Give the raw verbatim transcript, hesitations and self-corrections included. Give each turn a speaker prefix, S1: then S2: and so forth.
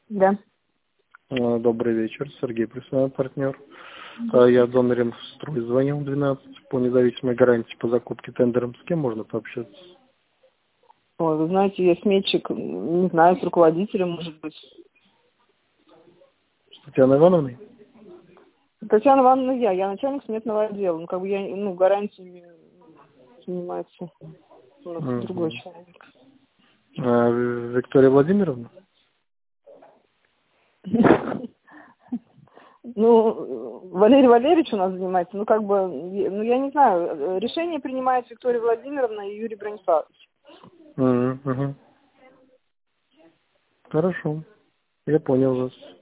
S1: Да.
S2: Добрый вечер, Сергей, профессиональный партнер. Я Дон Ремстрой звонил двенадцать по независимой гарантии по закупке тендером. С кем можно пообщаться?
S1: Ой, вы знаете, я сметчик, не знаю, с руководителем, может быть.
S2: С Татьяной Ивановной?
S1: Татьяна Ивановна, я, я начальник сметного отдела. Ну, как бы я, ну, гарантиями занимается у нас
S2: Угу.
S1: другой человек.
S2: А, Виктория Владимировна?
S1: Ну, Валерий Валерьевич у нас занимается, ну, как бы, ну, я не знаю, решение принимает Виктория Владимировна и Юрий Брониславович.
S2: Угу. Хорошо, я понял вас.